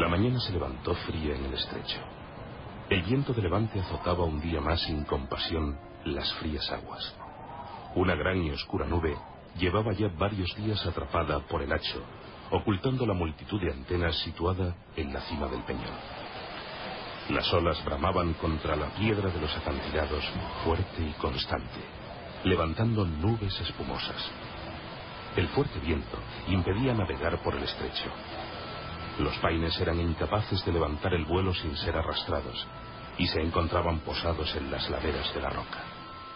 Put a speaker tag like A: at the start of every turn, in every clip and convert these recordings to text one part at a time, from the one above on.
A: La mañana se levantó fría en el estrecho. El viento de levante azotaba un día más sin compasión las frías aguas. Una gran y oscura nube llevaba ya varios días atrapada por el hacho, ocultando la multitud de antenas situada en la cima del peñón. Las olas bramaban contra la piedra de los acantilados, fuerte y constante, levantando nubes espumosas. El fuerte viento impedía navegar por el estrecho. Los paines eran incapaces de levantar el vuelo sin ser arrastrados, y se encontraban posados en las laderas de la roca.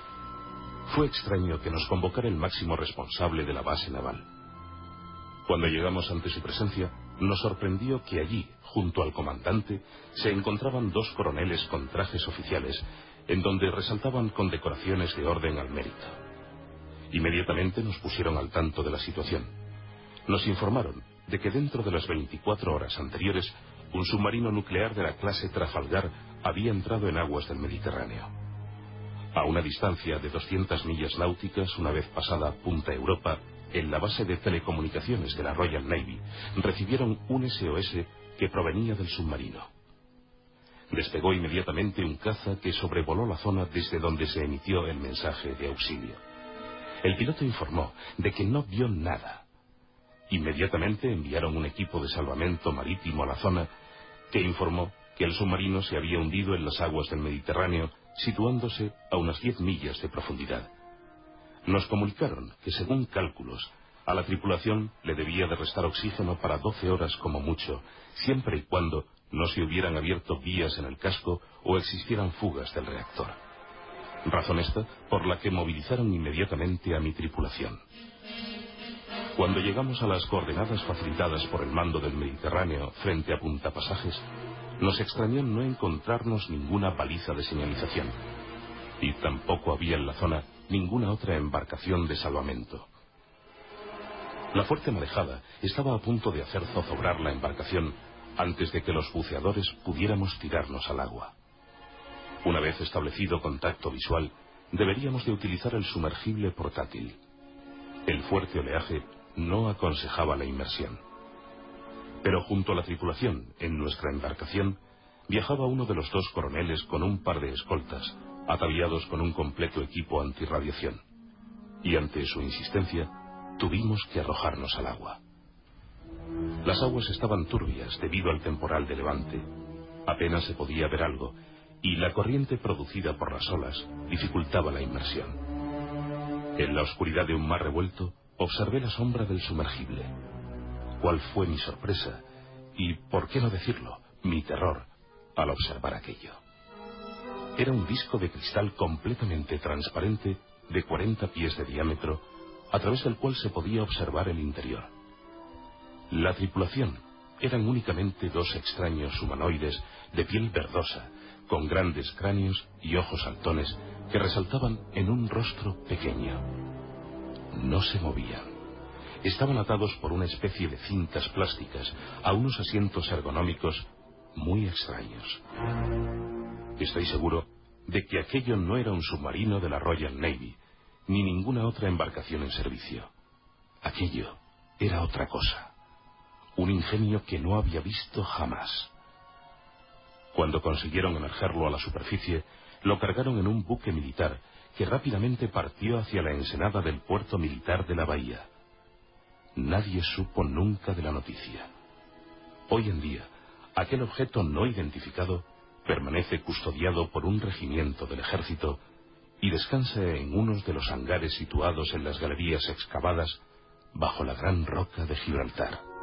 A: Fue extraño que nos convocara el máximo responsable de la base naval. Cuando llegamos ante su presencia, nos sorprendió que allí, junto al comandante, se encontraban dos coroneles con trajes oficiales, en donde resaltaban condecoraciones de orden al mérito. Inmediatamente nos pusieron al tanto de la situación. Nos informaron de que dentro de las 24 horas anteriores, un submarino nuclear de la clase Trafalgar había entrado en aguas del Mediterráneo. A una distancia de 200 millas náuticas, una vez pasada Punta Europa, en la base de telecomunicaciones de la Royal Navy, recibieron un SOS que provenía del submarino. Despegó inmediatamente un caza que sobrevoló la zona desde donde se emitió el mensaje de auxilio. El piloto informó de que no vio nada. Inmediatamente enviaron un equipo de salvamento marítimo a la zona, que informó que el submarino se había hundido en las aguas del Mediterráneo, situándose a unas 10 millas de profundidad. Nos comunicaron que, según cálculos, a la tripulación le debía de restar oxígeno para 12 horas como mucho, siempre y cuando no se hubieran abierto vías en el casco o existieran fugas del reactor. Razón esta por la que movilizaron inmediatamente a mi tripulación. Cuando llegamos a las coordenadas facilitadas por el mando del Mediterráneo frente a Punta Pasajes, nos extrañó no encontrarnos ninguna baliza de señalización, y tampoco había en la zona ninguna otra embarcación de salvamento. La fuerte marejada estaba a punto de hacer zozobrar la embarcación antes de que los buceadores pudiéramos tirarnos al agua. Una vez establecido contacto visual, deberíamos de utilizar el sumergible portátil. El fuerte oleaje no aconsejaba la inmersión. Pero junto a la tripulación, en nuestra embarcación, viajaba uno de los dos coroneles con un par de escoltas, ataviados con un completo equipo antirradiación. Y ante su insistencia, tuvimos que arrojarnos al agua. Las aguas estaban turbias debido al temporal de levante. Apenas se podía ver algo, y la corriente producida por las olas dificultaba la inmersión. En la oscuridad de un mar revuelto, observé la sombra del sumergible. ¿Cuál fue mi sorpresa y, por qué no decirlo, mi terror al observar aquello? Era un disco de cristal completamente transparente de 40 pies de diámetro, a través del cual se podía observar el interior. La tripulación eran únicamente dos extraños humanoides de piel verdosa, con grandes cráneos y ojos saltones que resaltaban en un rostro pequeño. No se movían. Estaban atados por una especie de cintas plásticas a unos asientos ergonómicos muy extraños. Estoy seguro de que aquello no era un submarino de la Royal Navy, ni ninguna otra embarcación en servicio. Aquello era otra cosa, un ingenio que no había visto jamás. Cuando consiguieron emergerlo a la superficie, lo cargaron en un buque militar que rápidamente partió hacia la ensenada del puerto militar de la bahía. Nadie supo nunca de la noticia. Hoy en día, aquel objeto no identificado permanece custodiado por un regimiento del ejército y descansa en uno de los hangares situados en las galerías excavadas bajo la gran roca de Gibraltar.